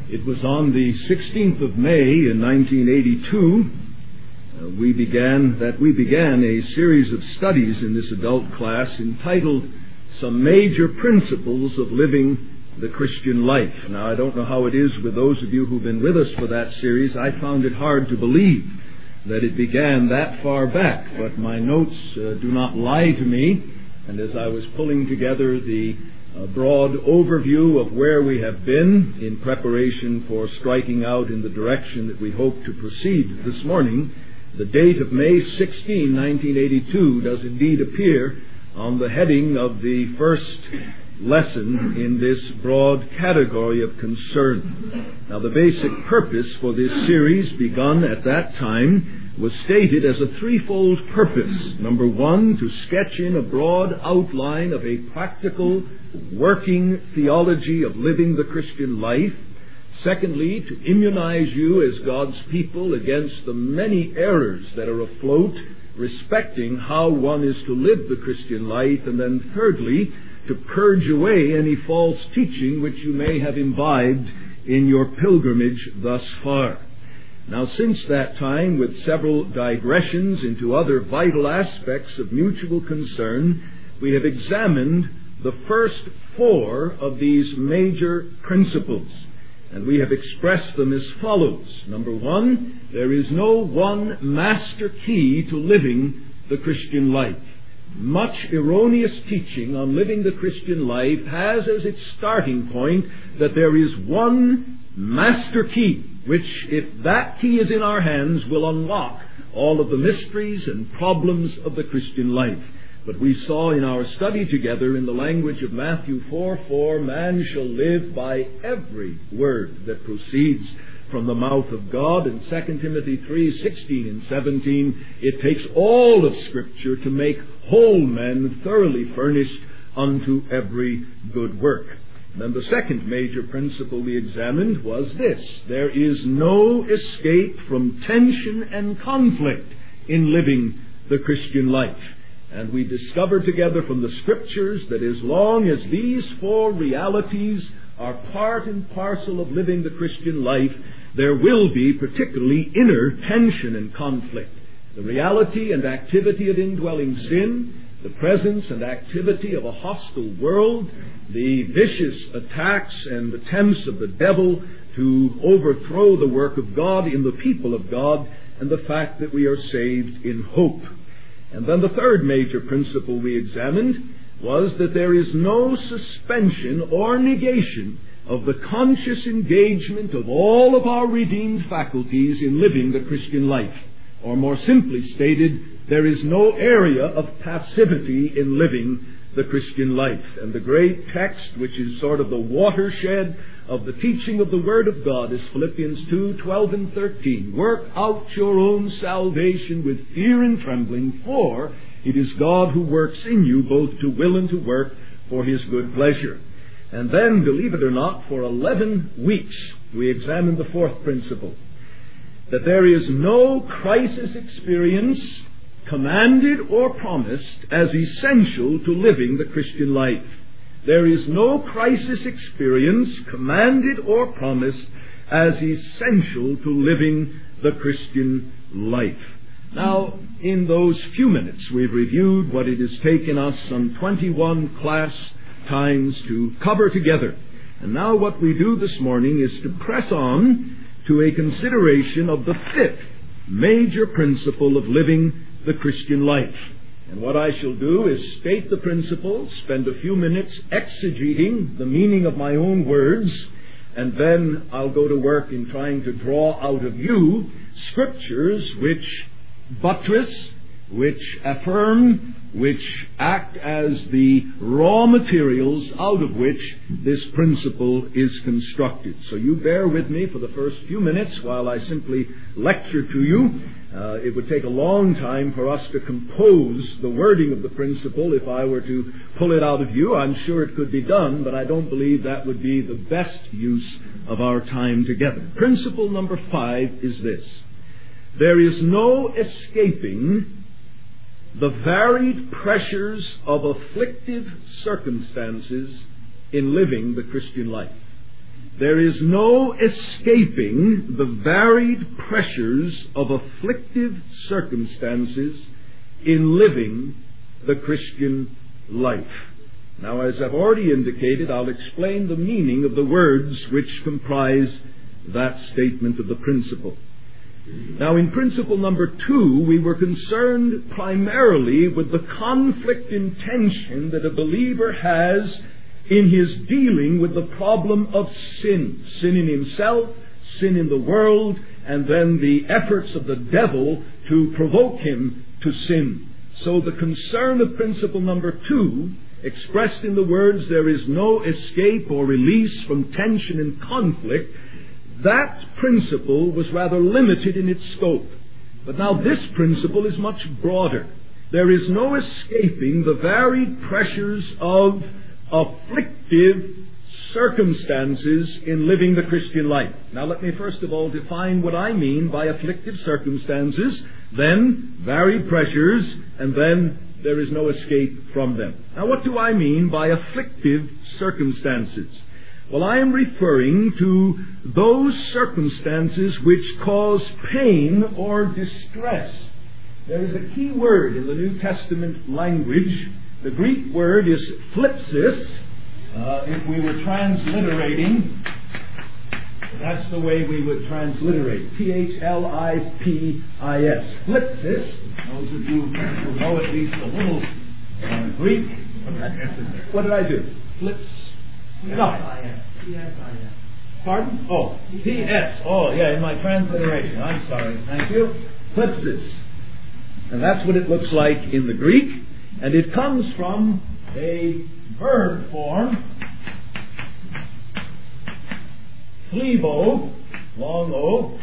It was on the 16th of May in 1982 we began a series of studies in this adult class entitled Some Major Principles of Living the Christian Life. Now, I don't know how it is with those of you who've been with us for that series. I found it hard to believe that it began that far back, but my notes do not lie to me, and as I was pulling together the broad overview of where we have been in preparation for striking out in the direction that we hope to proceed this morning, the date of May 16, 1982 does indeed appear on the heading of the first lesson in this broad category of concern. Now, the basic purpose for this series, begun at that time, was stated as a threefold purpose. Number one, to sketch in a broad outline of a practical, working theology of living the Christian life. Secondly, to immunize you as God's people against the many errors that are afloat respecting how one is to live the Christian life. And then thirdly, to purge away any false teaching which you may have imbibed in your pilgrimage thus far. Now, since that time, with several digressions into other vital aspects of mutual concern, we have examined the first four of these major principles, and we have expressed them as follows. Number one, there is no one master key to living the Christian life. Much erroneous teaching on living the Christian life has as its starting point that there is one master key, which, if that key is in our hands, will unlock all of the mysteries and problems of the Christian life. But we saw in our study together in the language of Matthew 4:4, man shall live by every word that proceeds from the mouth of God. And 2 Timothy 3:16 and 17, it takes all of Scripture to make whole men thoroughly furnished unto every good work. Then the second major principle we examined was this: there is no escape from tension and conflict in living the Christian life. And we discovered together from the Scriptures that as long as these four realities are part and parcel of living the Christian life, there will be particularly inner tension and conflict. The reality and activity of indwelling sin, the presence and activity of a hostile world, the vicious attacks and attempts of the devil to overthrow the work of God in the people of God, and the fact that we are saved in hope. And then the third major principle we examined was that there is no suspension or negation of the conscious engagement of all of our redeemed faculties in living the Christian life. Or more simply stated, there is no area of passivity in living the Christian life. And the great text, which is sort of the watershed of the teaching of the Word of God, is Philippians 2:12 and 13. Work out your own salvation with fear and trembling, for it is God who works in you both to will and to work for His good pleasure. And then, believe it or not, for 11 weeks we examined the fourth principle, that there is no crisis experience commanded or promised as essential to living the Christian life. There is no crisis experience commanded or promised as essential to living the Christian life. Now, in those few minutes, we've reviewed what it has taken us some 21 class times to cover together. And now what we do this morning is to press on to a consideration of the fifth major principle of living the Christian life. And what I shall do is state the principle, spend a few minutes exegeting the meaning of my own words, and then I'll go to work in trying to draw out of you Scriptures which buttress, which affirm, which act as the raw materials out of which this principle is constructed. So you bear with me for the first few minutes while I simply lecture to you. It would take a long time for us to compose the wording of the principle if I were to pull it out of you. I'm sure it could be done, but I don't believe that would be the best use of our time together. Principle number 5 is this: there is no escaping the varied pressures of afflictive circumstances in living the Christian life. there is no escaping the varied pressures of afflictive circumstances in living the Christian life. Now, as I've already indicated, I'll explain the meaning of the words which comprise that statement of the principle. Now, in principle number 2, we were concerned primarily with the conflict in tension that a believer has in his dealing with the problem of sin. Sin in himself, sin in the world, and then the efforts of the devil to provoke him to sin. So the concern of principle number 2, expressed in the words, there is no escape or release from tension and conflict, that principle was rather limited in its scope. But now this principle is much broader. There is no escaping the varied pressures of afflictive circumstances in living the Christian life. Now let me first of all define what I mean by afflictive circumstances, then varied pressures, and then there is no escape from them. Now what do I mean by afflictive circumstances? Well, I am referring to those circumstances which cause pain or distress. There is a key word in the New Testament language. The Greek word is phlipsis. If we were transliterating, that's the way we would transliterate. Phlipis. Phlipsis. Those of you who know at least a little Greek. What did I do? Flips. No. Pardon? Oh, P.S. Oh, yeah, in my transliteration. I'm sorry. Thank you. Phlipsis. And that's what it looks like in the Greek. And it comes from a verb form, phlevo, long O,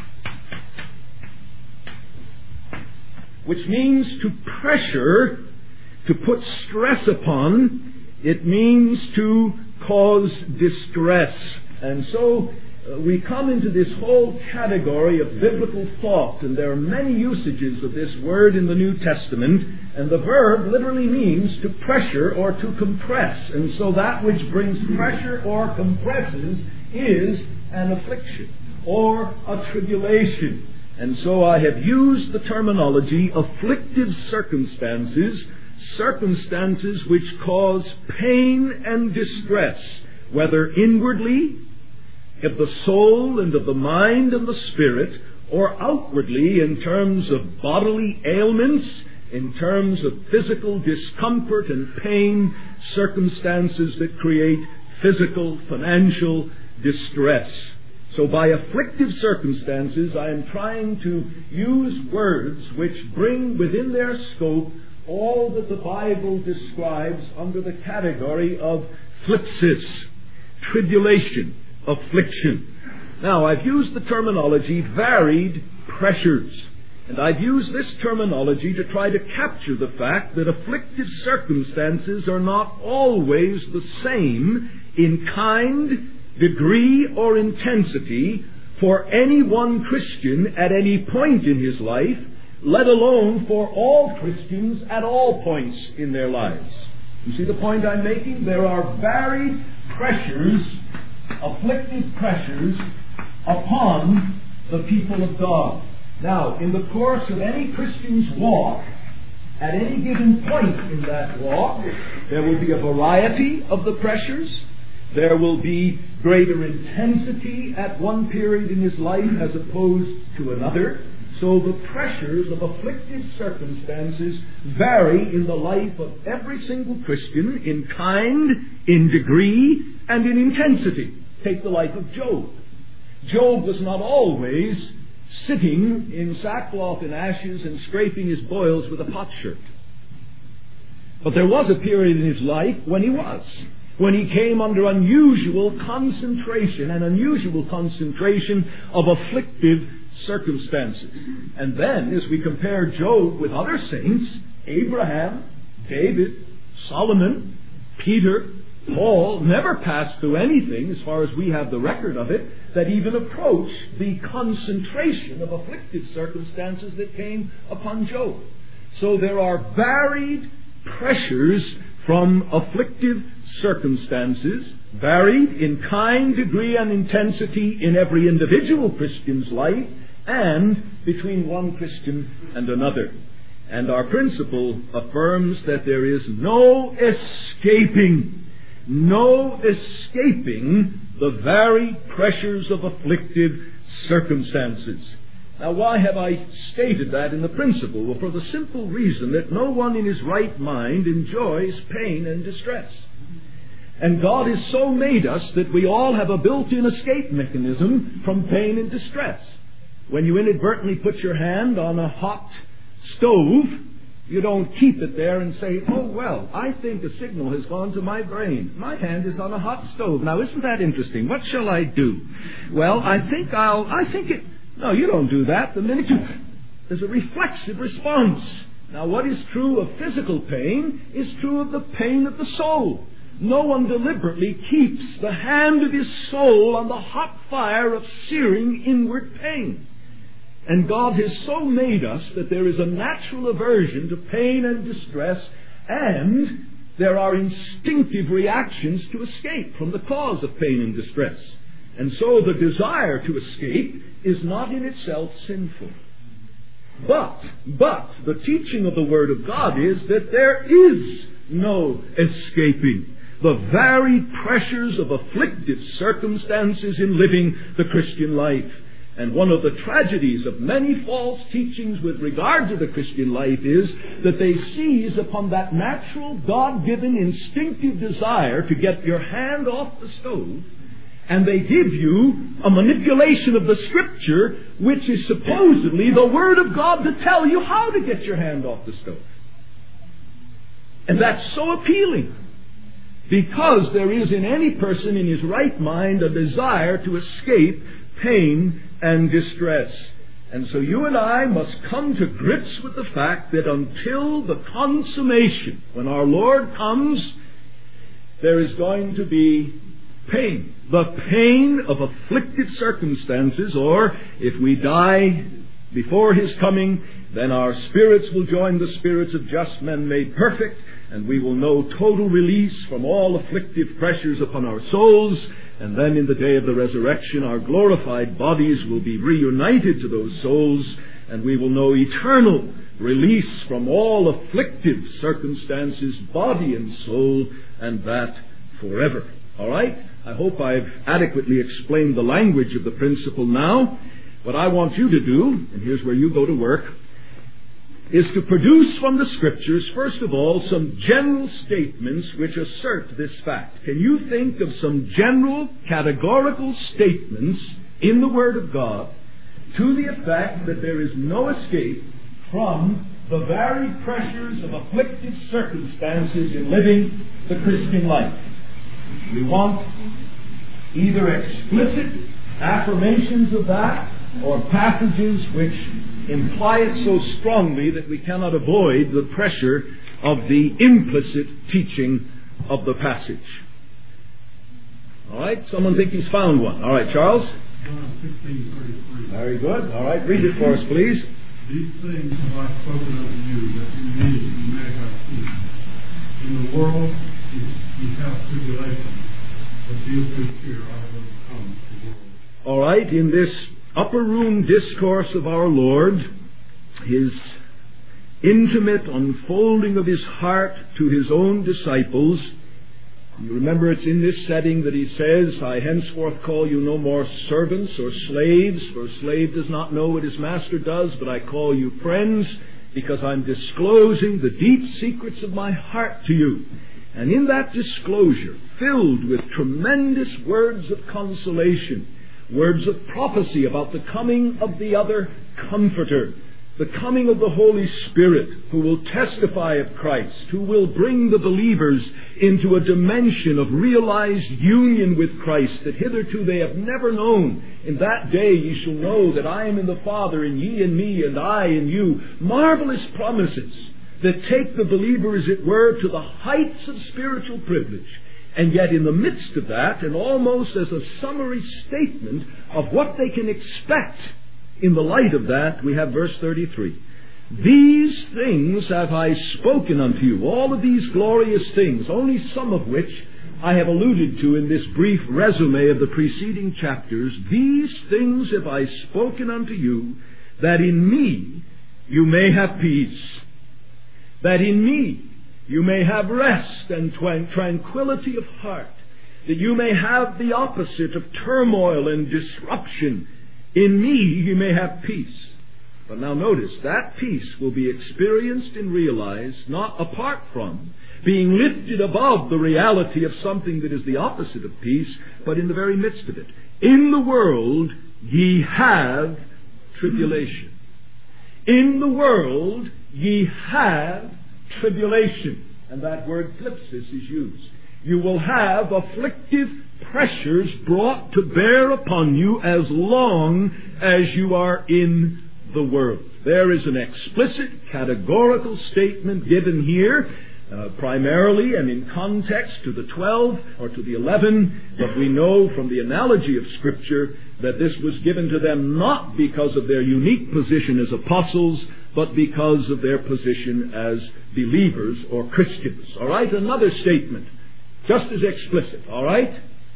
which means to pressure, to put stress upon. It means to cause distress. And so we come into this whole category of biblical thought, and there are many usages of this word in the New Testament, and the verb literally means to pressure or to compress. And so that which brings pressure or compresses is an affliction or a tribulation. And so I have used the terminology afflictive circumstances, circumstances which cause pain and distress, whether inwardly, of the soul and of the mind and the spirit, or outwardly in terms of bodily ailments, in terms of physical discomfort and pain, circumstances that create physical, financial distress. So by afflictive circumstances, I am trying to use words which bring within their scope all that the Bible describes under the category of phlipsis, tribulation, affliction. Now, I've used the terminology varied pressures, and I've used this terminology to try to capture the fact that afflictive circumstances are not always the same in kind, degree, or intensity for any one Christian at any point in his life, let alone for all Christians at all points in their lives. You see the point I'm making? There are varied pressures, afflictive pressures, upon the people of God. Now, in the course of any Christian's walk, at any given point in that walk, there will be a variety of the pressures. There will be greater intensity at one period in his life as opposed to another. So the pressures of afflictive circumstances vary in the life of every single Christian in kind, in degree, and in intensity. Take the life of Job. Job was not always sitting in sackcloth and ashes and scraping his boils with a potsherd. But there was a period in his life when he was. When he came under unusual concentration of afflictive circumstances. And then, as we compare Job with other saints, Abraham, David, Solomon, Peter, Paul never passed through anything, as far as we have the record of it, that even approached the concentration of afflictive circumstances that came upon Job. So there are varied pressures from afflictive circumstances, varied in kind, degree, and intensity in every individual Christian's life, and between one Christian and another. And our principle affirms that there is no escaping the varied pressures of afflictive circumstances. Now, why have I stated that in the principle? Well, for the simple reason that no one in his right mind enjoys pain and distress. And God has so made us that we all have a built-in escape mechanism from pain and distress. When you inadvertently put your hand on a hot stove, you don't keep it there and say, oh, well, I think a signal has gone to my brain. My hand is on a hot stove. Now, isn't that interesting? What shall I do? Well, No, you don't do that. The minute there's a reflexive response. Now, what is true of physical pain is true of the pain of the soul. No one deliberately keeps the hand of his soul on the hot fire of searing inward pain. And God has so made us that there is a natural aversion to pain and distress, and there are instinctive reactions to escape from the cause of pain and distress. And so the desire to escape is not in itself sinful. But the teaching of the Word of God is that there is no escaping the varied pressures of afflictive circumstances in living the Christian life. And one of the tragedies of many false teachings with regard to the Christian life is that they seize upon that natural, God-given, instinctive desire to get your hand off the stove, and they give you a manipulation of the Scripture, which is supposedly the Word of God to tell you how to get your hand off the stove. And that's so appealing, because there is in any person in his right mind a desire to escape pain and distress. And so you and I must come to grips with the fact that until the consummation, when our Lord comes, there is going to be pain. The pain of afflicted circumstances, or if we die before His coming, then our spirits will join the spirits of just men made perfect, and we will know total release from all afflictive pressures upon our souls. And then in the day of the resurrection, our glorified bodies will be reunited to those souls, and we will know eternal release from all afflictive circumstances, body and soul, and that forever. All right? I hope I've adequately explained the language of the principle now. What I want you to do, and here's where you go to work, is to produce from the Scriptures, first of all, some general statements which assert this fact. Can you think of some general, categorical statements in the Word of God to the effect that there is no escape from the varied pressures of afflictive circumstances in living the Christian life? We want either explicit affirmations of that or passages which imply it so strongly that we cannot avoid the pressure of the implicit teaching of the passage. All right, someone think he's found one. All right, Charles? John 16:33. Very good. All right, read it for us, please. These things have I spoken unto you, that you may have peace. In the world you have tribulation, but be of good cheer, I have overcome the world. All right, in this upper room discourse of our Lord, His intimate unfolding of His heart to His own disciples, you remember it's in this setting that He says, I henceforth call you no more servants or slaves, for a slave does not know what his master does, but I call you friends, because I'm disclosing the deep secrets of my heart to you. And in that disclosure, filled with tremendous words of consolation, words of prophecy about the coming of the other Comforter, the coming of the Holy Spirit, who will testify of Christ, who will bring the believers into a dimension of realized union with Christ that hitherto they have never known. In that day ye shall know that I am in the Father, and ye in me, and I in you. Marvelous promises that take the believer, as it were, to the heights of spiritual privilege. And yet in the midst of that, and almost as a summary statement of what they can expect in the light of that, we have verse 33. These things have I spoken unto you. All of these glorious things, only some of which I have alluded to in this brief resume of the preceding chapters, these things have I spoken unto you, that in me you may have peace, that in me you may have rest and tranquility of heart, that you may have the opposite of turmoil and disruption. In me you may have peace. But now notice, that peace will be experienced and realized not apart from, being lifted above the reality of something that is the opposite of peace, but in the very midst of it. In the world ye have tribulation. In the world ye have tribulation. And that word thlipsis is used. You will have afflictive pressures brought to bear upon you as long as you are in the world. There is an explicit, categorical statement given here, primarily and in context to the 12 or to the 11, but we know from the analogy of Scripture that this was given to them not because of their unique position as apostles, but because of their position as believers or Christians. All right, another statement, just as explicit. All right?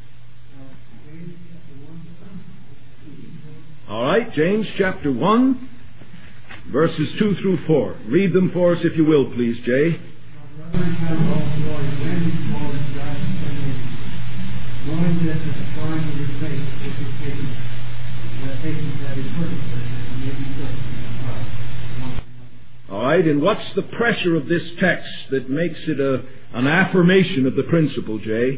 All right, James chapter 1, verses 2 through 4. Read them for us if you will, please, Jay. All right, and what's the pressure of this text that makes it an affirmation of the principle, Jay?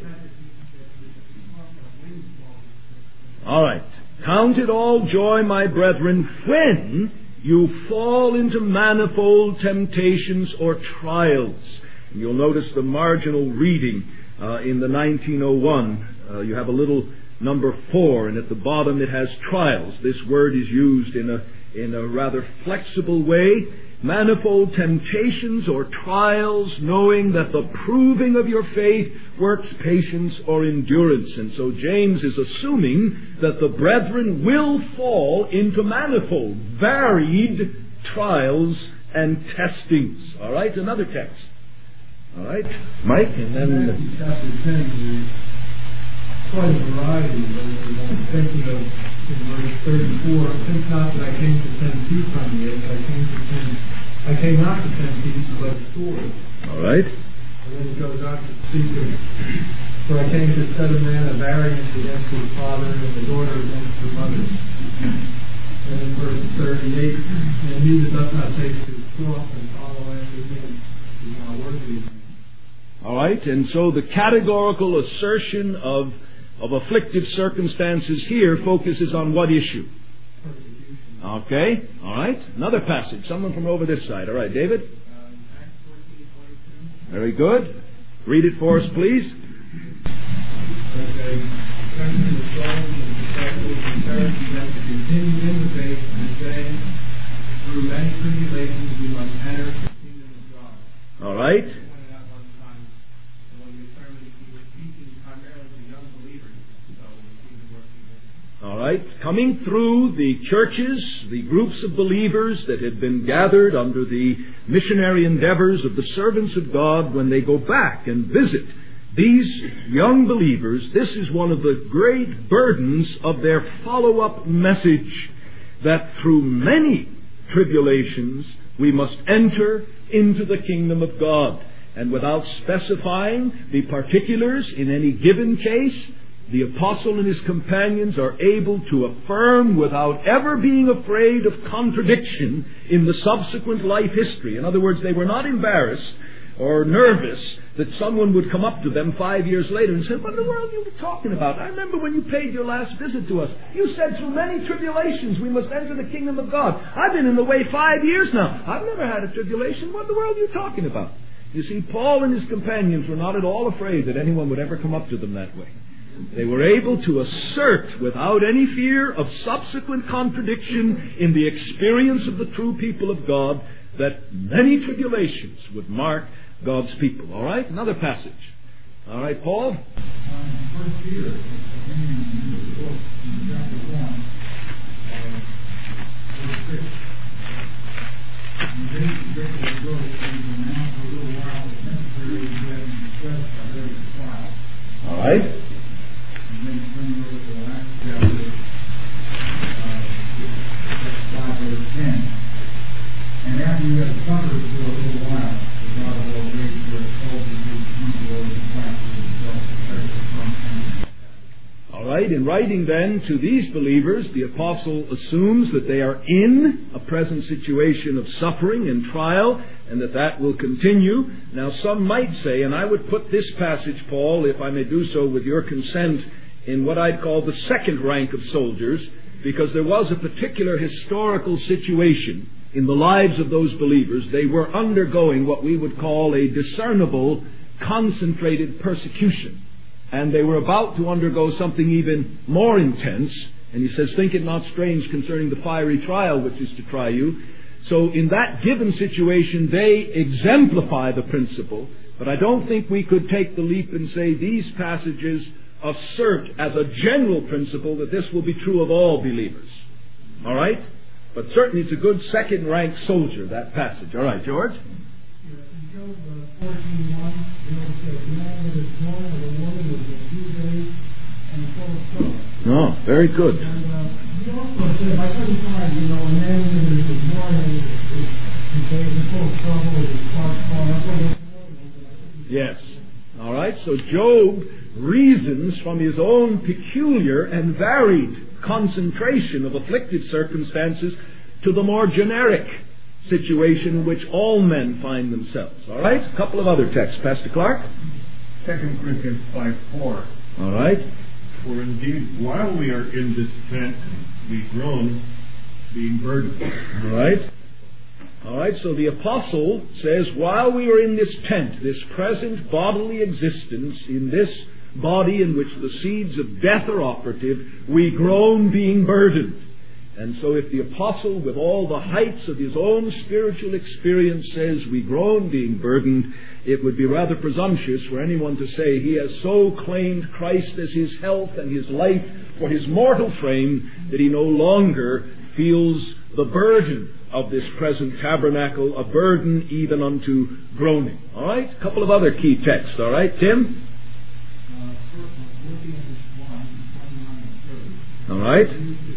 All right. Count it all joy, my brethren, when you fall into manifold temptations or trials. And you'll notice the marginal reading in the 1901. You have a little number 4, and at the bottom it has trials. This word is used in a rather flexible way. Manifold temptations or trials, knowing that the proving of your faith works patience or endurance. And so James is assuming that the brethren will fall into manifold, varied trials and testings. All right, another text. All right, Mike, and then chapter 10, quite a variety of those. I'm thinking of in verse 34, think not that I came to send peace on you, I came not to send peace, but a sword. All right. And then he goes on to speak of, for I came to set a man a variance against his father, and the daughter against her mother. And in verse 38, and he that does not take his cross and follow after him is not worthy of me. All right, and so the categorical assertion of afflictive circumstances here focuses on what issue? Okay, all right. Another passage. Someone from over this side. All right, David? Very good. Read it for us, please. Okay. Continue in the faith and say, through many tribulations we must enter the kingdom of God. All right. All right, coming through the churches, the groups of believers that had been gathered under the missionary endeavors of the servants of God, when they go back and visit these young believers, this is one of the great burdens of their follow-up message, that through many tribulations we must enter into the kingdom of God. And without specifying the particulars in any given case, the apostle and his companions are able to affirm without ever being afraid of contradiction in the subsequent life history. In other words, they were not embarrassed or nervous that someone would come up to them 5 years later and say, what in the world are you talking about? I remember when you paid your last visit to us. You said through many tribulations we must enter the kingdom of God. I've been in the way 5 years now. I've never had a tribulation. What in the world are you talking about? You see, Paul and his companions were not at all afraid that anyone would ever come up to them that way. They were able to assert without any fear of subsequent contradiction in the experience of the true people of God that many tribulations would mark God's people. All right, another passage. All right, Paul. 1 Peter, chapter 1, verse 6. And this is the growth that is announced for a little while, is necessary to get distressed by various trials. All right, in writing then to these believers, the apostle assumes that they are in a present situation of suffering and trial, and that will continue. Now some might say, and I would put this passage, Paul, if I may do so with your consent, in what I'd call the second rank of soldiers, because there was a particular historical situation in the lives of those believers. They were undergoing what we would call a discernible, concentrated persecution. And they were about to undergo something even more intense. And he says, think it not strange concerning the fiery trial which is to try you. So in that given situation, they exemplify the principle. But I don't think we could take the leap and say these passages assert as a general principle that this will be true of all believers. All right? But certainly it's a good second-rank soldier, that passage. All right, George? Job 14:1, says, man that is born of a woman is a few days and full of trouble. Oh, very good. And he also said, I couldn't find, a man that is born and full of trouble is far. Yes. All right, so Job reasons from his own peculiar and varied concentration of afflicted circumstances to the more generic situation in which all men find themselves. All right? A couple of other texts. Pastor Clark? 2 Corinthians 5:4. All right. For indeed, while we are in this tent, we groan, being burdened. All right. All right, so the apostle says, while we are in this tent, this present bodily existence, in this body in which the seeds of death are operative, we groan being burdened. And so if the apostle, with all the heights of his own spiritual experience, says we groan being burdened, it would be rather presumptuous for anyone to say he has so claimed Christ as his health and his life for his mortal frame that he no longer feels the burden of this present tabernacle, a burden even unto groaning. All right? A couple of other key texts. All right, Tim? All right.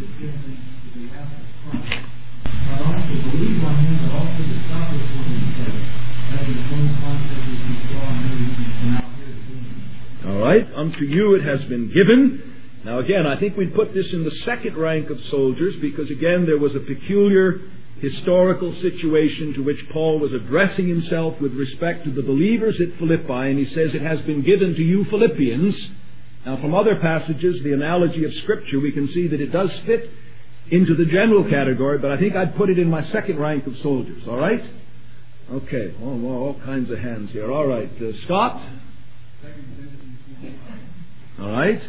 All right. Unto you it has been given. Now again, I think we'd put this in the second rank of soldiers because again there was a peculiar historical situation to which Paul was addressing himself with respect to the believers at Philippi, and he says it has been given to you Philippians. Now from other passages, the analogy of Scripture, we can see that it does fit into the general category, but I think I'd put it in my second rank of soldiers. All right? Okay. Oh, all kinds of hands here. All right. Scott? All right.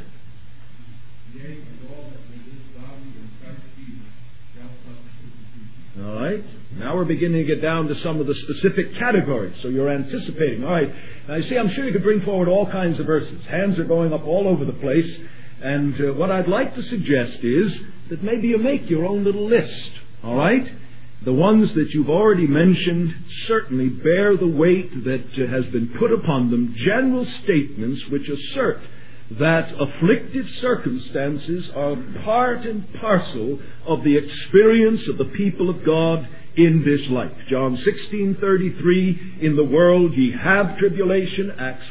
All right. Now we're beginning to get down to some of the specific categories. So you're anticipating. All right. Now you see, I'm sure you could bring forward all kinds of verses. Hands are going up all over the place. And what I'd like to suggest is that maybe you make your own little list. All right. The ones that you've already mentioned certainly bear the weight that has been put upon them. General statements which assert that afflicted circumstances are part and parcel of the experience of the people of God in this life. John 16:33, in the world ye have tribulation. Acts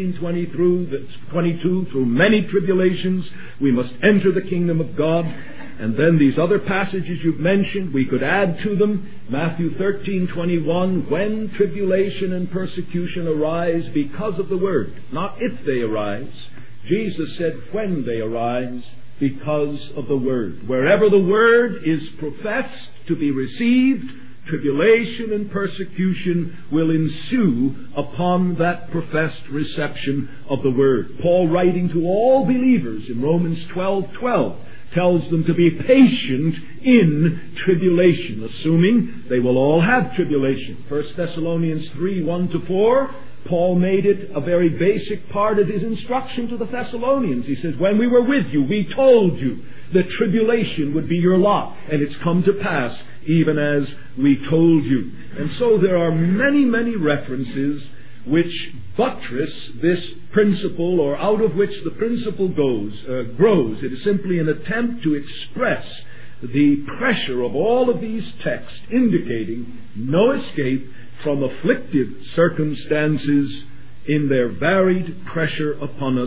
14:22, through many tribulations we must enter the kingdom of God. And then these other passages you've mentioned, we could add to them. Matthew 13:21, when tribulation and persecution arise because of the word, not if they arise. Jesus said, when they arise, because of the Word. Wherever the Word is professed to be received, tribulation and persecution will ensue upon that professed reception of the Word. Paul, writing to all believers in Romans 12:12, tells them to be patient in tribulation, assuming they will all have tribulation. 1 Thessalonians 3:1-4, Paul made it a very basic part of his instruction to the Thessalonians. He says, when we were with you, we told you that tribulation would be your lot, and it's come to pass even as we told you. And so there are many, many references which buttress this principle, or out of which the principle grows. It is simply an attempt to express the pressure of all of these texts, indicating no escape from afflictive circumstances in their varied pressure upon us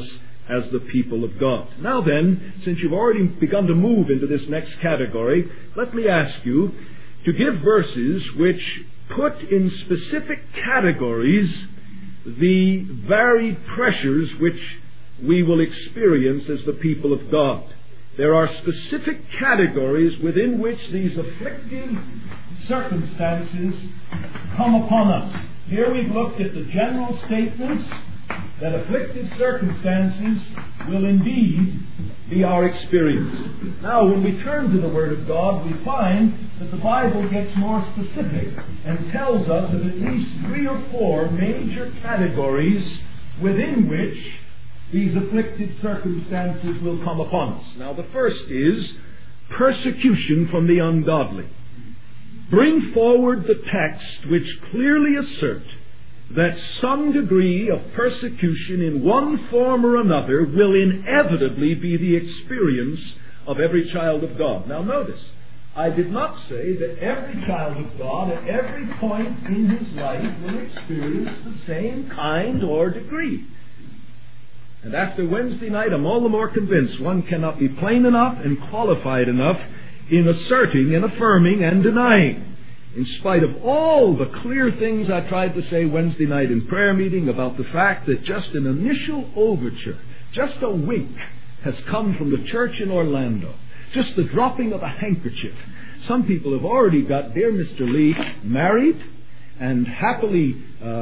as the people of God. Now then, since you've already begun to move into this next category, let me ask you to give verses which put in specific categories the varied pressures which we will experience as the people of God. There are specific categories within which these afflictive circumstances come upon us. Here we've looked at the general statements that afflictive circumstances will indeed be our experience. Now, when we turn to the Word of God, we find that the Bible gets more specific and tells us of at least 3 or 4 major categories within which these afflicted circumstances will come upon us. Now, the first is persecution from the ungodly. Bring forward the text which clearly assert that some degree of persecution in one form or another will inevitably be the experience of every child of God. Now notice, I did not say that every child of God at every point in his life will experience the same kind or degree. And after Wednesday night, I'm all the more convinced one cannot be plain enough and qualified enough in asserting and affirming and denying. In spite of all the clear things I tried to say Wednesday night in prayer meeting about the fact that just an initial overture, just a wink, has come from the church in Orlando. Just the dropping of a handkerchief. Some people have already got dear Mr. Lee married and happily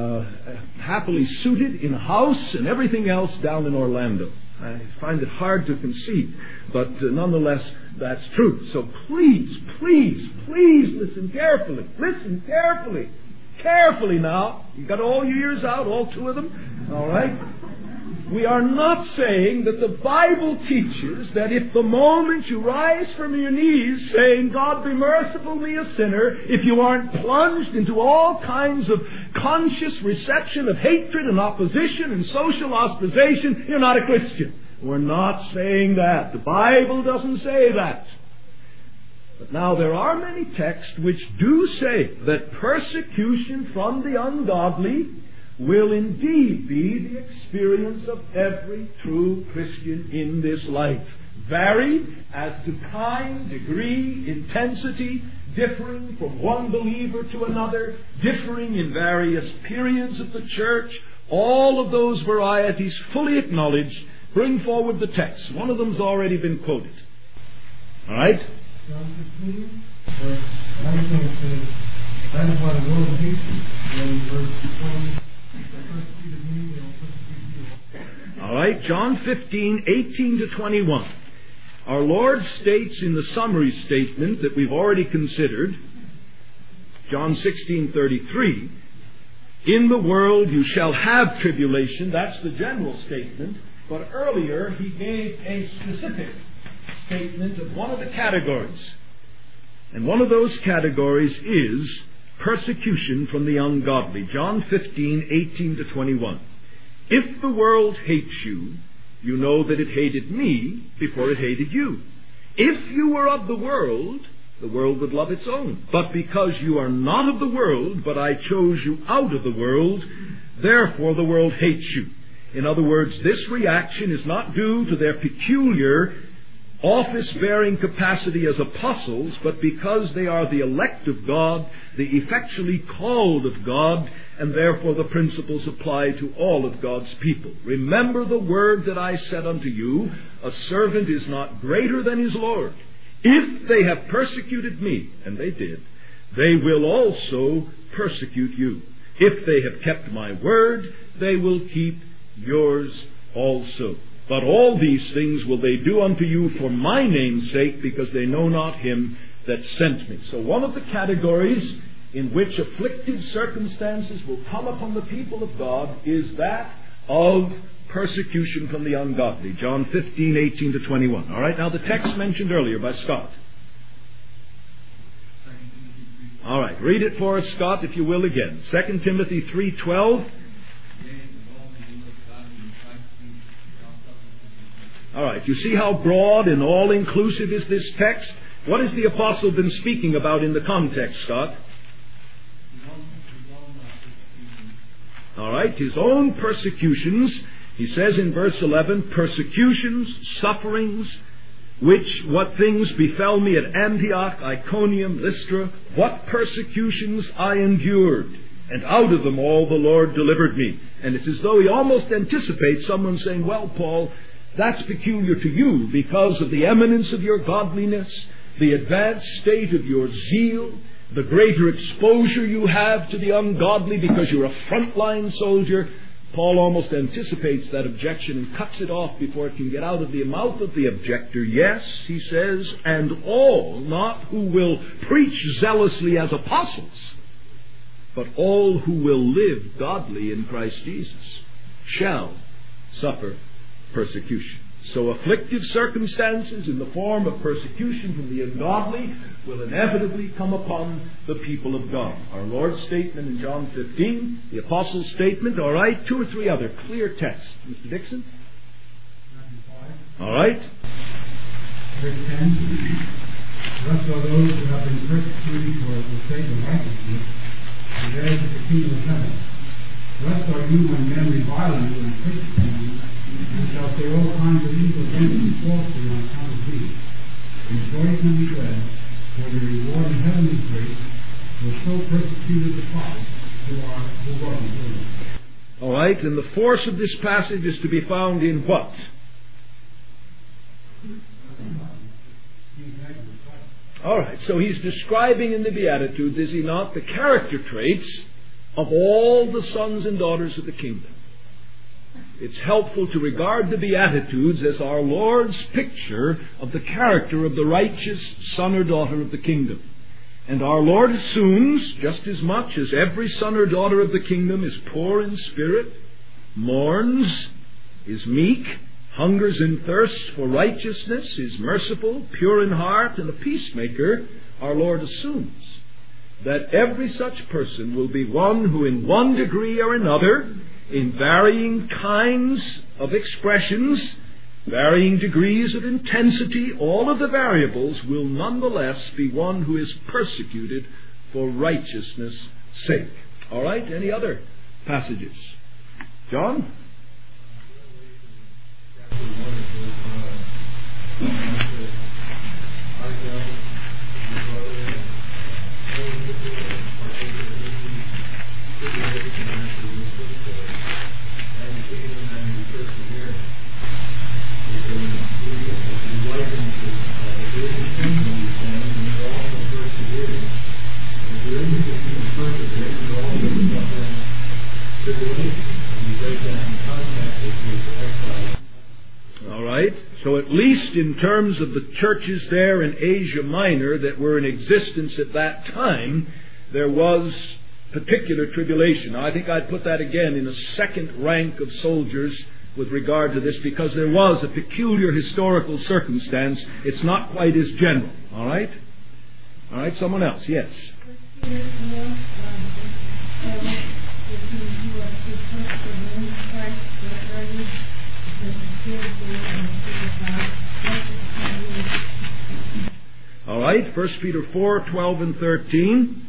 suited in a house and everything else down in Orlando. I find it hard to conceive, but nonetheless, that's true. So please listen carefully. Listen carefully. Carefully now. You've got all your ears out, all 2 of them. All right? We are not saying that the Bible teaches that if the moment you rise from your knees saying, God be merciful me a sinner, if you aren't plunged into all kinds of conscious reception of hatred and opposition and social ostracization, you're not a Christian. We're not saying that. The Bible doesn't say that. But now there are many texts which do say that persecution from the ungodly will indeed be the experience of every true Christian in this life. Varied as to kind, degree, intensity, differing from one believer to another, differing in various periods of the church, all of those varieties fully acknowledged. Bring forward the text. One of them's already been quoted. All right? John 15, verse 19 says, that is why the world hates you. And verse 20, persecuted me, they'll persecute you. All right, John 15, 18 to 21. Our Lord states in the summary statement that we've already considered, John 16:33, in the world you shall have tribulation. That's the general statement. But earlier he gave a specific statement of one of the categories. And one of those categories is persecution from the ungodly. John 15, 18 to 21. If the world hates you, you know that it hated me before it hated you. If you were of the world would love its own. But because you are not of the world, but I chose you out of the world, therefore the world hates you. In other words, this reaction is not due to their peculiar office-bearing capacity as apostles, but because they are the elect of God, the effectually called of God, and therefore the principles apply to all of God's people. Remember the word that I said unto you, a servant is not greater than his Lord. If they have persecuted me, and they did, they will also persecute you. If they have kept my word, they will keep yours also. But all these things will they do unto you for my name's sake, because they know not him that sent me. So one of the categories in which afflicted circumstances will come upon the people of God is that of persecution from the ungodly. John 15, 18 to 21. All right, now the text mentioned earlier by Scott. All right, read it for us, Scott, if you will, again. 2 Timothy 3:12. All right, you see how broad and all-inclusive is this text? What has the apostle been speaking about in the context, Scott? All right, his own persecutions He says in verse 11, persecutions, sufferings, what things befell me at Antioch, Iconium, Lystra, what persecutions I endured, and out of them all the Lord delivered me. And it's as though he almost anticipates someone saying, well, Paul, that's peculiar to you because of the eminence of your godliness, the advanced state of your zeal, the greater exposure you have to the ungodly because you're a frontline soldier. Paul almost anticipates that objection and cuts it off before it can get out of the mouth of the objector. Yes, he says, and all, not who will preach zealously as apostles, but all who will live godly in Christ Jesus shall suffer persecution. So afflictive circumstances in the form of persecution from the ungodly will inevitably come upon the people of God. Our Lord's statement in John 15, the Apostles' statement, all right, 2 or 3 other clear texts. Mr. Dixon? All right. Verse 10, blessed are those who have been persecuted for the sake of righteousness, and theirs is the kingdom of heaven. Blessed are you when men revile you and persecute you, and shall say all kinds of evil against you falsely on account of thee. Rejoice and be glad, for the reward in heaven is great, for so persecuted the prophets who are before them. All right, and the force of this passage is to be found in what? All right, so he's describing in the Beatitudes, is he not, the character traits of all the sons and daughters of the kingdom. It's helpful to regard the Beatitudes as our Lord's picture of the character of the righteous son or daughter of the kingdom. And our Lord assumes, just as much as every son or daughter of the kingdom is poor in spirit, mourns, is meek, hungers and thirsts for righteousness, is merciful, pure in heart, and a peacemaker, our Lord assumes that every such person will be one who in one degree or another, in varying kinds of expressions, varying degrees of intensity, all of the variables will nonetheless be one who is persecuted for righteousness' sake. All right, any other passages? John? So at least in terms of the churches there in Asia Minor that were in existence at that time, there was particular tribulation. Now, I think I'd put that again in a second rank of soldiers with regard to this, because there was a peculiar historical circumstance. It's not quite as general. All right? All right, someone else. Yes. All right, 1 Peter 4, 12 and 13.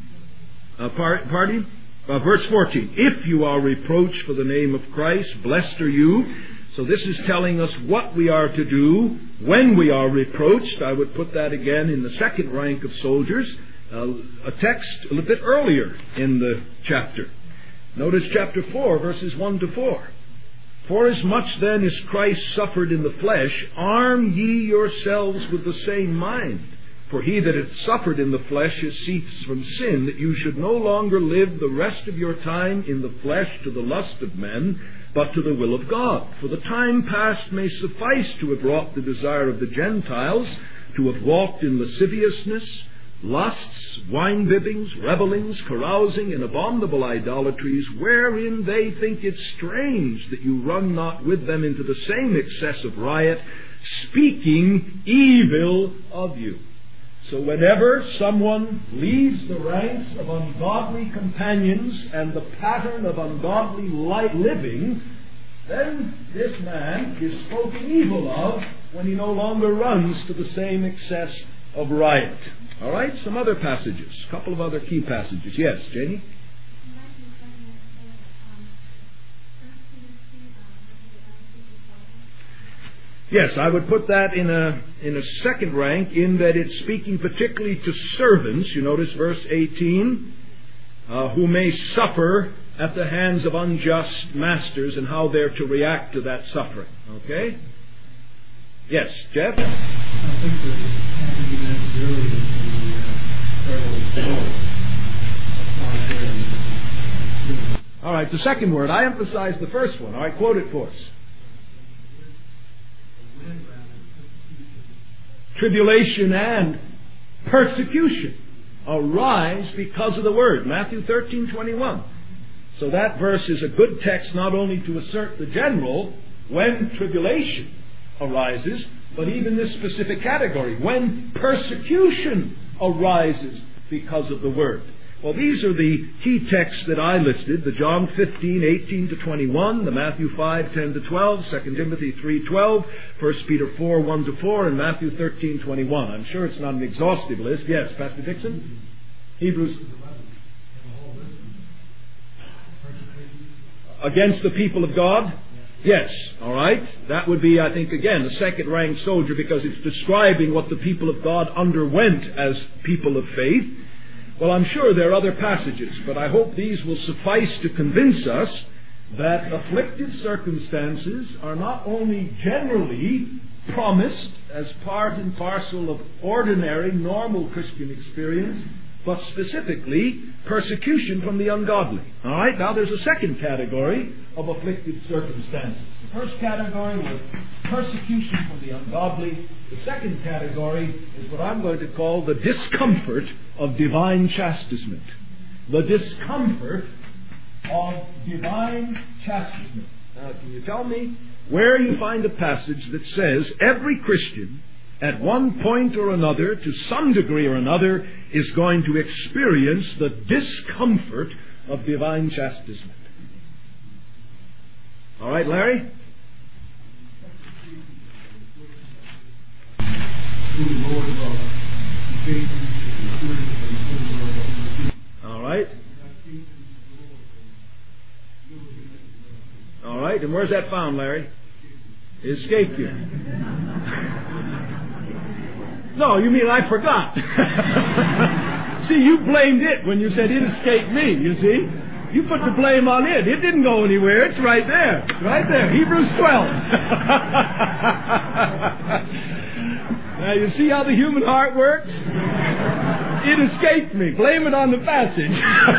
Verse 14. If you are reproached for the name of Christ, blessed are you. So this is telling us what we are to do when we are reproached. I would put that again in the second rank of soldiers. A text a little bit earlier in the chapter. Notice chapter 4, verses 1 to 4. For as much then as Christ suffered in the flesh, arm ye yourselves with the same mind. For he that hath suffered in the flesh has ceased from sin, that you should no longer live the rest of your time in the flesh to the lust of men, but to the will of God. For the time past may suffice to have wrought the desire of the Gentiles, to have walked in lasciviousness, lusts, wine-bibbings, revellings, carousing, and abominable idolatries, wherein they think it strange that you run not with them into the same excess of riot, speaking evil of you. So whenever someone leaves the ranks of ungodly companions and the pattern of ungodly living, then this man is spoken evil of when he no longer runs to the same excess of riot. All right, some other passages, a couple of other key passages. Yes, Janie? Yes, I would put that in a second rank, in that it's speaking particularly to servants. You notice verse 18, who may suffer at the hands of unjust masters, and how they're to react to that suffering. Okay? Yes, Jeff? I think that having that earlier in the All right, the second word. I emphasized the first one. All right, quote it for us. Tribulation and persecution arise because of the word. Matthew 13:21. So that verse is a good text not only to assert the general, when tribulation arises, but even this specific category, when persecution arises because of the word. Well, these are the key texts that I listed: the John 15:18-21, the Matthew 5:10-12, 2 Timothy 3:12, 1 Peter 4:1-4, and Matthew 13:21. I'm sure it's not an exhaustive list. Yes, Pastor Dixon? Hebrews. Against the people of God? Yes. All right. That would be, I think, again, a second-rank soldier, because it's describing what the people of God underwent as people of faith. Well, I'm sure there are other passages, but I hope these will suffice to convince us that afflicted circumstances are not only generally promised as part and parcel of ordinary, normal Christian experience, but specifically persecution from the ungodly. All right, now there's a second category of afflicted circumstances. The first category was persecution from the ungodly. The second category is what I'm going to call the discomfort of divine chastisement. The discomfort of divine chastisement. Now, can you tell me where you find a passage that says every Christian, at one point or another, to some degree or another, is going to experience the discomfort of divine chastisement? All right, Larry? All right. All right, and where's that found, Larry? It escaped you. No, you mean I forgot. See, you blamed it when you said it escaped me, you see. You put the blame on it. It didn't go anywhere. It's right there. Right there. Hebrews 12. Now, you see how the human heart works? It escaped me. Blame it on the passage.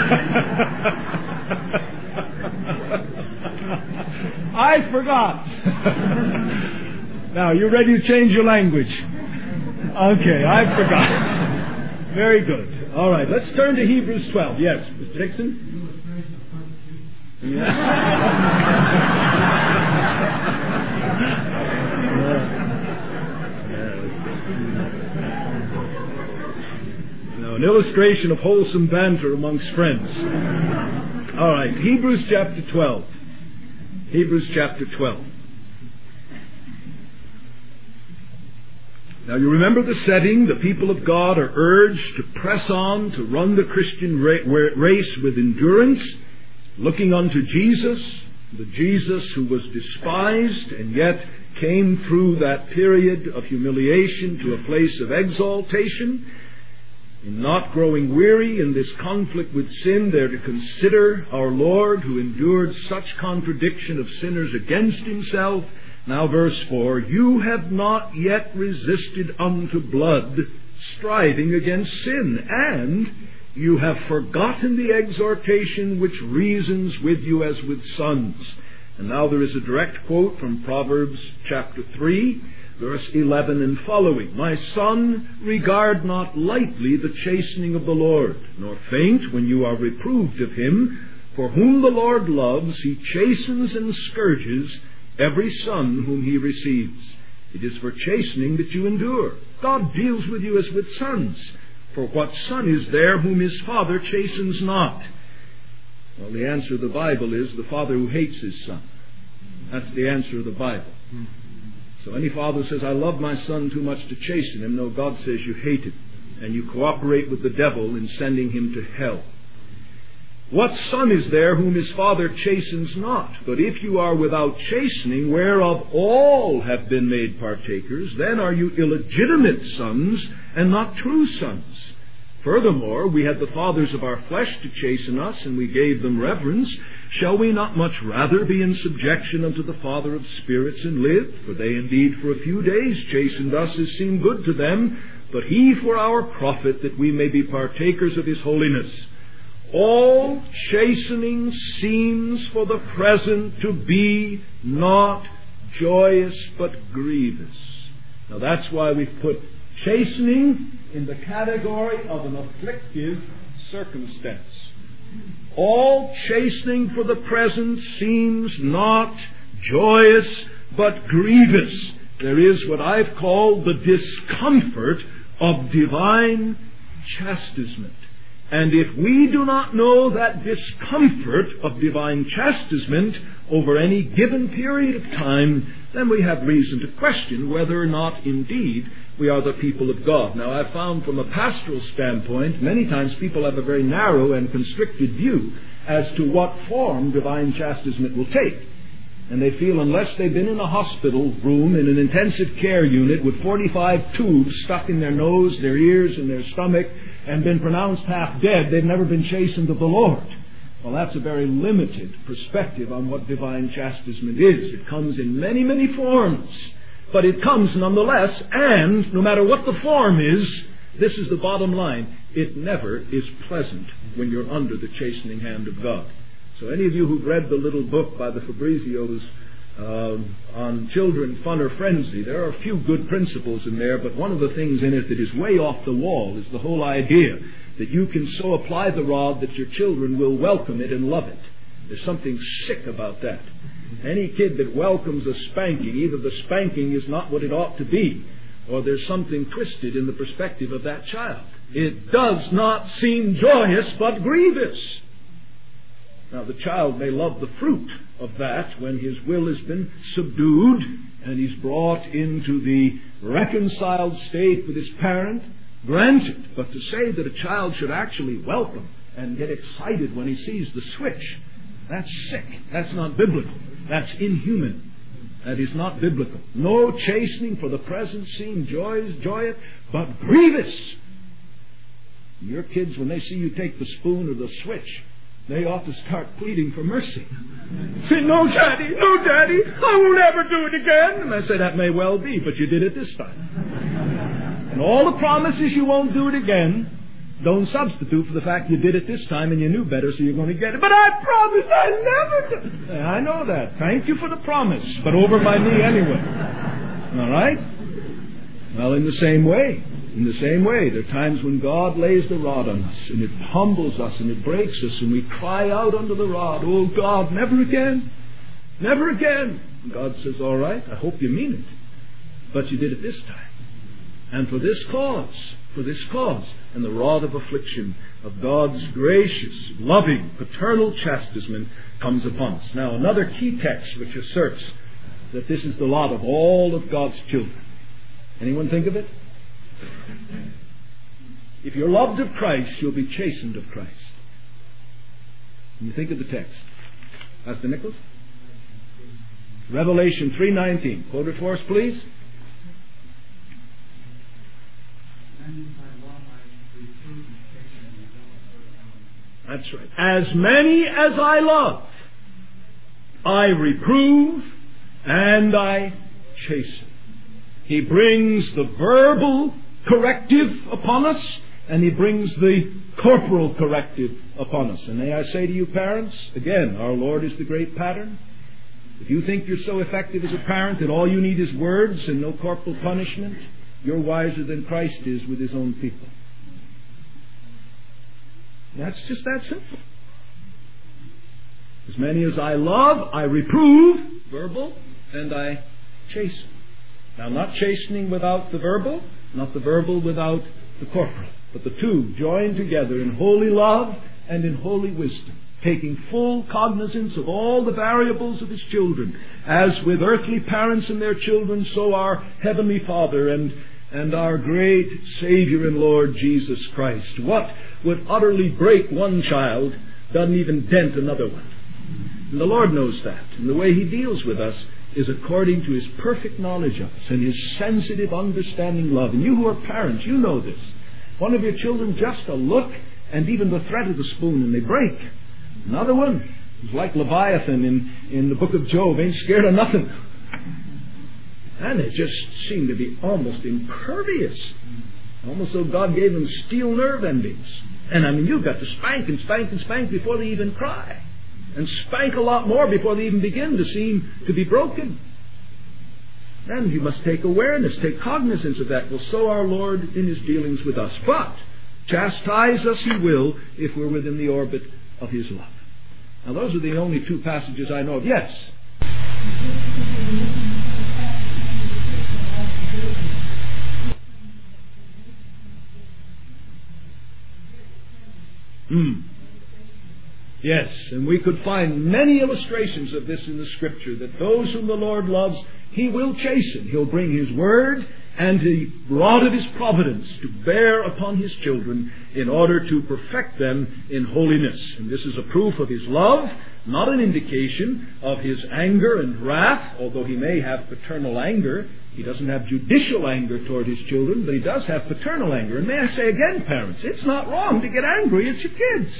I forgot. Now, you ready to change your language? Okay, I forgot. Very good. All right, let's turn to Hebrews 12. Yes, Mr. Dixon? Yeah. Now, an illustration of wholesome banter amongst friends. All right, Hebrews chapter 12. Hebrews chapter 12. Now, you remember the setting. The people of God are urged to press on, to run the Christian race with endurance, looking unto Jesus, the Jesus who was despised and yet came through that period of humiliation to a place of exaltation. In not growing weary in this conflict with sin, they're to consider our Lord, who endured such contradiction of sinners against himself. Now verse 4, you have not yet resisted unto blood, striving against sin, and you have forgotten the exhortation which reasons with you as with sons. And now there is a direct quote from Proverbs chapter 3, verse 11 and following. My son, regard not lightly the chastening of the Lord, nor faint when you are reproved of him. For whom the Lord loves, he chastens and scourges every son whom he receives. It is for chastening that you endure. God deals with you as with sons. For what son is there whom his father chastens not? Well, the answer of the Bible is the father who hates his son. That's the answer of the Bible. So any father says, I love my son too much to chasten him. No, God says you hate him, and you cooperate with the devil in sending him to hell. What son is there whom his father chastens not? But if you are without chastening, whereof all have been made partakers, then are you illegitimate sons and not true sons. Furthermore, we had the fathers of our flesh to chasten us, and we gave them reverence. Shall we not much rather be in subjection unto the Father of spirits and live? For they indeed for a few days chastened us as seemed good to them, but he for our profit, that we may be partakers of his holiness. All chastening seems for the present to be not joyous but grievous. Now that's why we've put chastening in the category of an afflictive circumstance. All chastening for the present seems not joyous but grievous. There is what I've called the discomfort of divine chastisement. And if we do not know that discomfort of divine chastisement over any given period of time, then we have reason to question whether or not indeed we are the people of God. Now, I've found from a pastoral standpoint, many times people have a very narrow and constricted view as to what form divine chastisement will take. And they feel unless they've been in a hospital room in an intensive care unit with 45 tubes stuck in their nose, their ears, and their stomach, and been pronounced half dead, they've never been chastened of the Lord. Well, that's a very limited perspective on what divine chastisement is. It comes in many, many forms, but it comes nonetheless, and no matter what the form is, this is the bottom line, it never is pleasant when you're under the chastening hand of God. So any of you who've read the little book by the Fabrizios on children, fun or frenzy, there are a few good principles in there, but one of the things in it that is way off the wall is the whole idea that you can so apply the rod that your children will welcome it and love it. There's something sick about that. Any kid that welcomes a spanking, either the spanking is not what it ought to be, or there's something twisted in the perspective of that child. It does not seem joyous but grievous. Now, the child may love the fruit of that when his will has been subdued and he's brought into the reconciled state with his parent. Granted, but to say that a child should actually welcome and get excited when he sees the switch, that's sick. That's not biblical. That's inhuman. That is not biblical. No chastening for the present seem joyous, but grievous. Your kids, when they see you take the spoon or the switch, they ought to start pleading for mercy. Say, no, Daddy, I won't ever do it again. And I say, that may well be, but you did it this time. And all the promises you won't do it again don't substitute for the fact you did it this time and you knew better, so you're going to get it. But I promised I never do. I know that. Thank you for the promise, but over my knee anyway. All right? Well, in the same way, there are times when God lays the rod on us, and it humbles us, and it breaks us, and we cry out under the rod, oh God, never again, never again. And God says, all right, I hope you mean it, but you did it this time. And for this cause, and the rod of affliction of God's gracious, loving, paternal chastisement comes upon us. Now, another key text which asserts that this is the lot of all of God's children. Anyone think of it? If you're loved of Christ, you'll be chastened of Christ. Can you think of the text? Pastor Nicholas? Revelation 3:19. Quote it for us, please. That's right. As many as I love, I reprove and I chasten. He brings the verbal corrective upon us, and he brings the corporal corrective upon us. And may I say to you, parents, again, our Lord is the great pattern. If you think you're so effective as a parent that all you need is words and no corporal punishment, you're wiser than Christ is with his own people. That's just that simple. As many as I love, I reprove, verbal, and I chasten. Now, not chastening without the verbal, not the verbal without the corporal, but the two joined together in holy love and in holy wisdom, taking full cognizance of all the variables of his children. As with earthly parents and their children, so our Heavenly Father and our great Savior and Lord Jesus Christ. What would utterly break one child doesn't even dent another one. And the Lord knows that. And the way He deals with us is according to His perfect knowledge of us and His sensitive, understanding love. And you who are parents, you know this. One of your children, just a look and even the threat of the spoon, and they break. Another one is like Leviathan in the book of Job, ain't scared of nothing. And they just seem to be almost impervious. Almost though God gave them steel nerve endings. And I mean, you've got to spank and spank and spank before they even cry. And spank a lot more before they even begin to seem to be broken. Then you must take awareness, take cognizance of that. Well, so our Lord in His dealings with us. But chastise us He will if we're within the orbit of His love. Now those are the only two passages I know of. Yes? Yes, and we could find many illustrations of this in the Scripture, that those whom the Lord loves, He will chasten. He'll bring His Word and the rod of His providence to bear upon His children in order to perfect them in holiness. And this is a proof of His love, not an indication of His anger and wrath, although He may have paternal anger. He doesn't have judicial anger toward His children, but He does have paternal anger. And may I say again, parents, it's not wrong to get angry at your kids.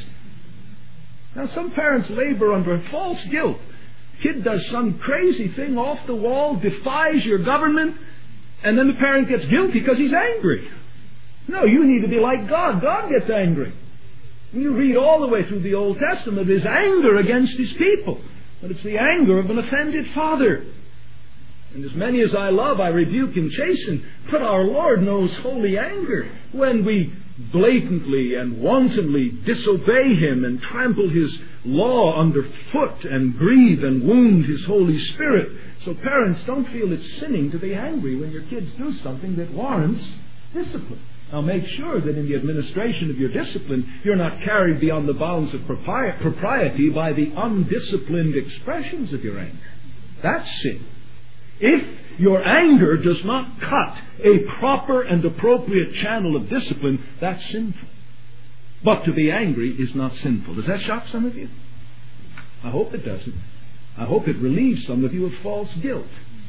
Now, some parents labor under false guilt. Kid does some crazy thing off the wall, defies your government, and then the parent gets guilty because he's angry. No, you need to be like God. God gets angry. You read all the way through the Old Testament His anger against His people. But it's the anger of an offended father. And as many as I love, I rebuke and chasten. But our Lord knows holy anger when we blatantly and wantonly disobey Him and trample His law underfoot and grieve and wound His Holy Spirit. So parents, don't feel it's sinning to be angry when your kids do something that warrants discipline. Now make sure that in the administration of your discipline, you're not carried beyond the bounds of propriety by the undisciplined expressions of your anger. That's sin. If your anger does not cut a proper and appropriate channel of discipline, that's sinful. But to be angry is not sinful. Does that shock some of you? I hope it doesn't. I hope it relieves some of you of false guilt.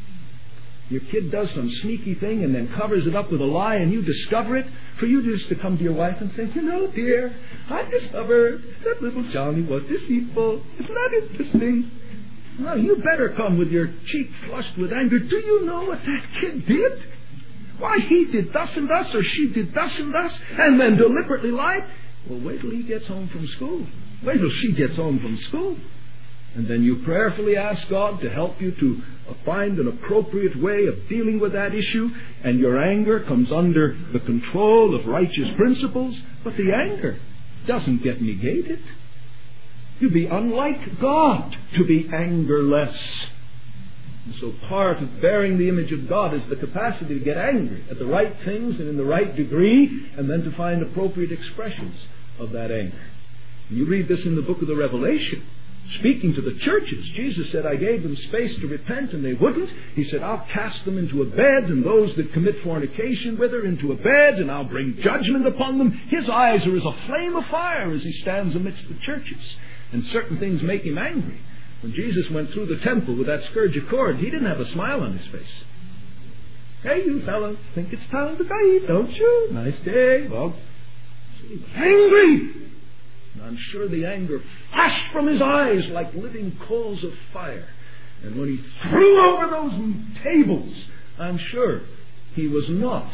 Your kid does some sneaky thing and then covers it up with a lie, and you discover it. For you just to come to your wife and say, "You know, dear, I discovered that little Johnny was deceitful. Isn't that interesting?" Well, you better come with your cheek flushed with anger. Do you know what that kid did? Why, he did thus and thus, or she did thus and thus, and then deliberately lied. Well, wait till he gets home from school. Wait till she gets home from school. And then you prayerfully ask God to help you to find an appropriate way of dealing with that issue, and your anger comes under the control of righteous principles, but the anger doesn't get negated. You'd be unlike God to be angerless. And so part of bearing the image of God is the capacity to get angry at the right things and in the right degree, and then to find appropriate expressions of that anger. And you read this in the book of the Revelation. Speaking to the churches, Jesus said, I gave them space to repent, and they wouldn't. He said, I'll cast them into a bed, and those that commit fornication with her into a bed, and I'll bring judgment upon them. His eyes are as a flame of fire as He stands amidst the churches. And certain things make Him angry. When Jesus went through the temple with that scourge of cords, He didn't have a smile on His face. Hey, you fellows, think it's time to eat, don't you? Nice day. Well, He was angry. And I'm sure the anger flashed from His eyes like living coals of fire. And when He threw over those tables, I'm sure He was not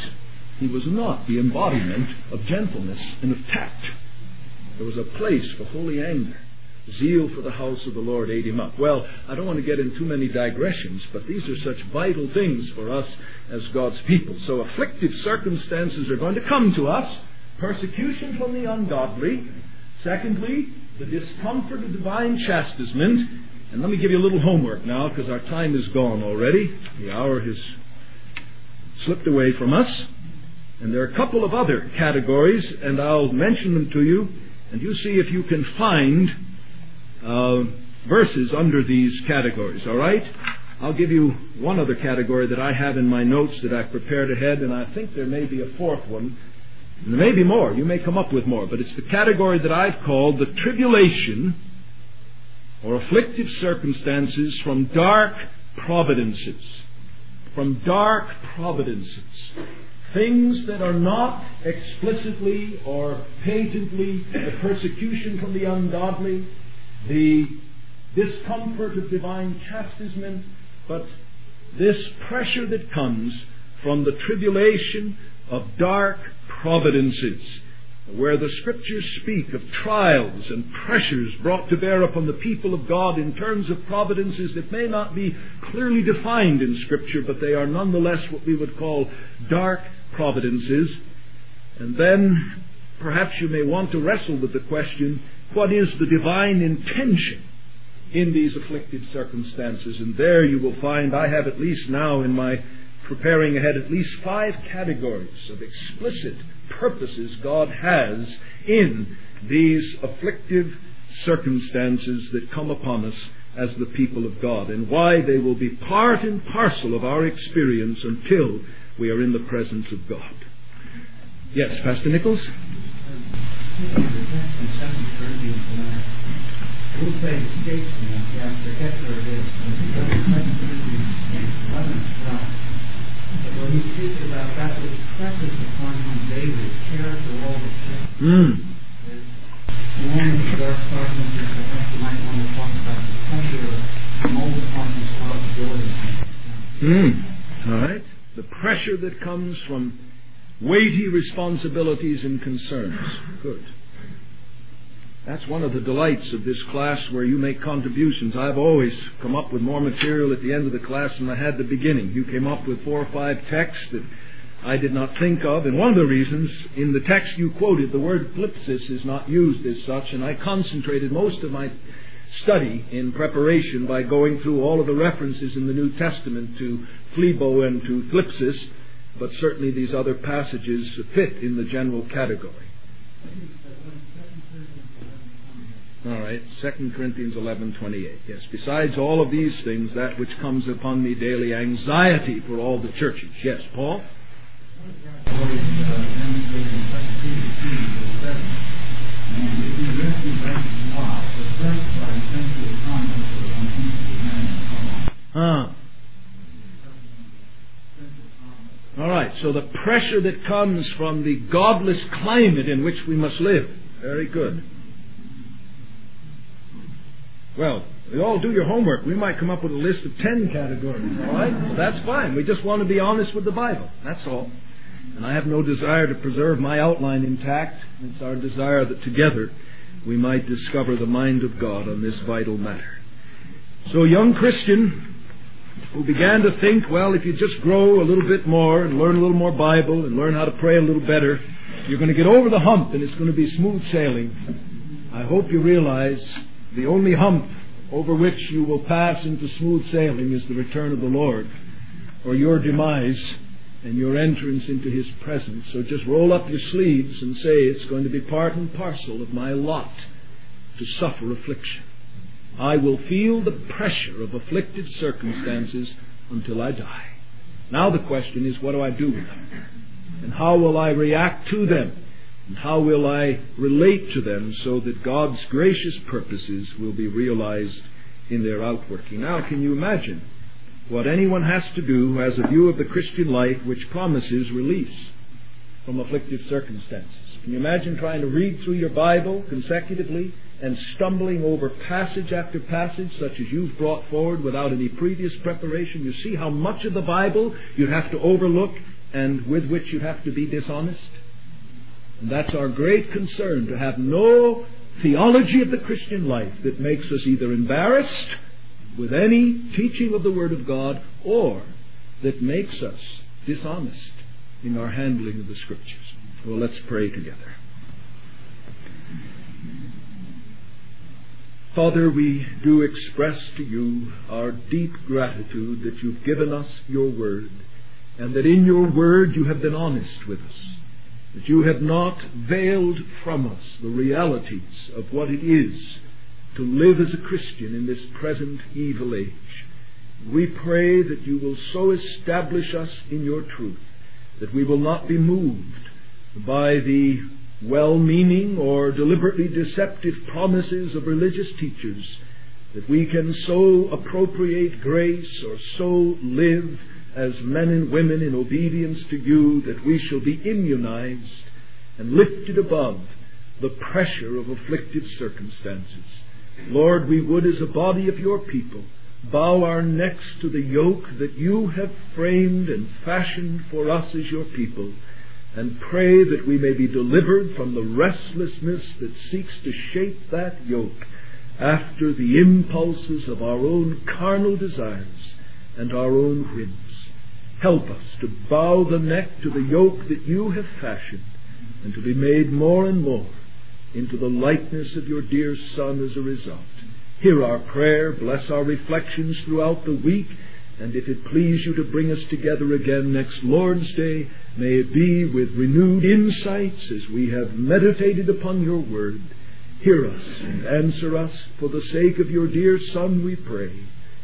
the embodiment of gentleness and of tact. There was a place for holy anger. Zeal for the house of the Lord ate Him up. Well, I don't want to get into too many digressions, but these are such vital things for us as God's people. So afflictive circumstances are going to come to us. Persecution from the ungodly. Secondly, the discomfort of divine chastisement. And let me give you a little homework now, because our time is gone already. The hour has slipped away from us. And there are a couple of other categories, and I'll mention them to you, and you see if you can find verses under these categories, all right? I'll give you one other category that I have in my notes that I've prepared ahead, and I think there may be a fourth one. And there may be more. You may come up with more. But it's the category that I've called the tribulation or afflictive circumstances from dark providences. From dark providences. Things that are not explicitly or patently the persecution from the ungodly, the discomfort of divine chastisement, but this pressure that comes from the tribulation of dark providences, where the Scriptures speak of trials and pressures brought to bear upon the people of God in terms of providences that may not be clearly defined in Scripture, but they are nonetheless what we would call dark providences. And then perhaps you may want to wrestle with the question, what is the divine intention in these afflicted circumstances? And there you will find I have at least now in my preparing ahead at least 5 categories of explicit purposes God has in these afflictive circumstances that come upon us as the people of God, and why they will be part and parcel of our experience until we are in the presence of God. Yes, Pastor Nichols? When he speaks about that which presses upon him David, care for all the church. One of the dark providences that you might want to talk about the pressure molded upon his responsibility. All right. The pressure that comes from weighty responsibilities and concerns. Good. That's one of the delights of this class where you make contributions. I've always come up with more material at the end of the class than I had at the beginning. You came up with 4 or 5 texts that I did not think of, and one of the reasons, in the text you quoted, the word thlipsis is not used as such, and I concentrated most of my study in preparation by going through all of the references in the New Testament to phlebo and to thlipsis, but certainly these other passages fit in the general category. All right, 2 Corinthians 11:28. Yes, besides all of these things, that which comes upon me daily, anxiety for all the churches. Yes, Paul? All right, so the pressure that comes from the godless climate in which we must live. Very good. Well, you all do your homework. We might come up with a list of 10 categories, all right? Well, that's fine. We just want to be honest with the Bible. That's all. And I have no desire to preserve my outline intact. It's our desire that together we might discover the mind of God on this vital matter. So, young Christian who began to think, well, if you just grow a little bit more and learn a little more Bible and learn how to pray a little better, you're going to get over the hump and it's going to be smooth sailing. I hope you realize the only hump over which you will pass into smooth sailing is the return of the Lord, or your demise and your entrance into His presence. So just roll up your sleeves and say, it's going to be part and parcel of my lot to suffer affliction. I will feel the pressure of afflicted circumstances until I die. Now the question is, what do I do with them? And how will I react to them? And how will I relate to them so that God's gracious purposes will be realized in their outworking? Now, can you imagine what anyone has to do who has a view of the Christian life which promises release from afflictive circumstances? Can you imagine trying to read through your Bible consecutively and stumbling over passage after passage such as you've brought forward without any previous preparation? You see how much of the Bible you'd have to overlook and with which you'd have to be dishonest? And that's our great concern, to have no theology of the Christian life that makes us either embarrassed with any teaching of the Word of God or that makes us dishonest in our handling of the Scriptures. Well, let's pray together. Father, we do express to you our deep gratitude that you've given us your Word, and that in your Word you have been honest with us, that you have not veiled from us the realities of what it is to live as a Christian in this present evil age. We pray that you will so establish us in your truth that we will not be moved by the well-meaning or deliberately deceptive promises of religious teachers, that we can so appropriate grace or so live as men and women in obedience to you that we shall be immunized and lifted above the pressure of afflictive circumstances. Lord, we would, as a body of your people, bow our necks to the yoke that you have framed and fashioned for us as your people, and pray that we may be delivered from the restlessness that seeks to shape that yoke after the impulses of our own carnal desires and our own whims. Help us to bow the neck to the yoke that you have fashioned, and to be made more and more into the likeness of your dear Son as a result. Hear our prayer, bless our reflections throughout the week, and if it please you to bring us together again next Lord's Day, may it be with renewed insights as we have meditated upon your word. Hear us and answer us. For the sake of your dear Son, we pray.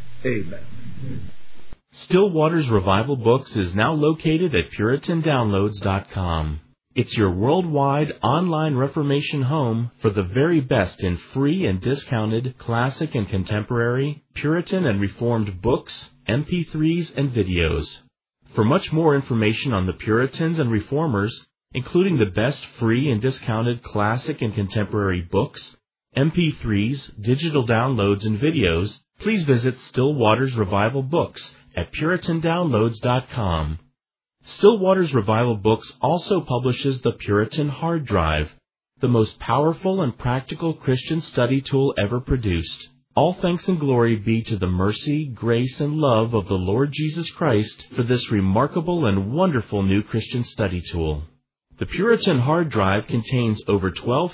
Amen. Still Waters Revival Books is now located at PuritanDownloads.com. It's your worldwide online Reformation home for the very best in free and discounted classic and contemporary, Puritan and Reformed books, MP3s, and videos. For much more information on the Puritans and Reformers, including the best free and discounted classic and contemporary books, MP3s, digital downloads, and videos, please visit Still Waters Revival Books at PuritanDownloads.com. Still Waters Revival Books also publishes the Puritan Hard Drive, the most powerful and practical Christian study tool ever produced. All thanks and glory be to the mercy, grace, and love of the Lord Jesus Christ for this remarkable and wonderful new Christian study tool. The Puritan Hard Drive contains over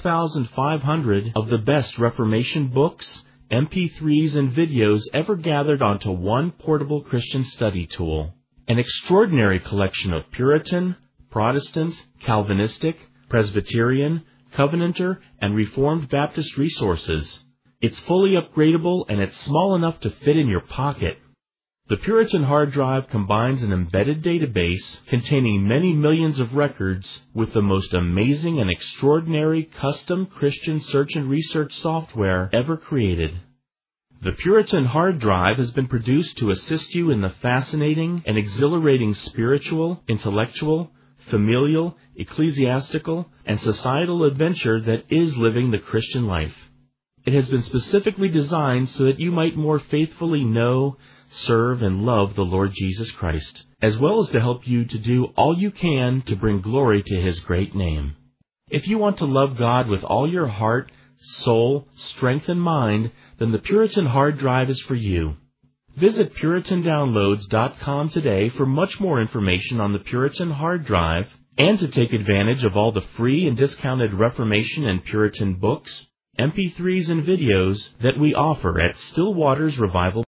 12,500 of the best Reformation books, MP3s, and videos ever gathered onto one portable Christian study tool. An extraordinary collection of Puritan, Protestant, Calvinistic, Presbyterian, Covenanter, and Reformed Baptist resources. It's fully upgradable and it's small enough to fit in your pocket. The Puritan Hard Drive combines an embedded database containing many millions of records with the most amazing and extraordinary custom Christian search and research software ever created. The Puritan Hard Drive has been produced to assist you in the fascinating and exhilarating spiritual, intellectual, familial, ecclesiastical, and societal adventure that is living the Christian life. It has been specifically designed so that you might more faithfully know, serve, and love the Lord Jesus Christ, as well as to help you to do all you can to bring glory to His great name. If you want to love God with all your heart, soul, strength, and mind, then the Puritan Hard Drive is for you. Visit PuritanDownloads.com today for much more information on the Puritan Hard Drive and to take advantage of all the free and discounted Reformation and Puritan books, MP3s, and videos that we offer at Still Waters Revival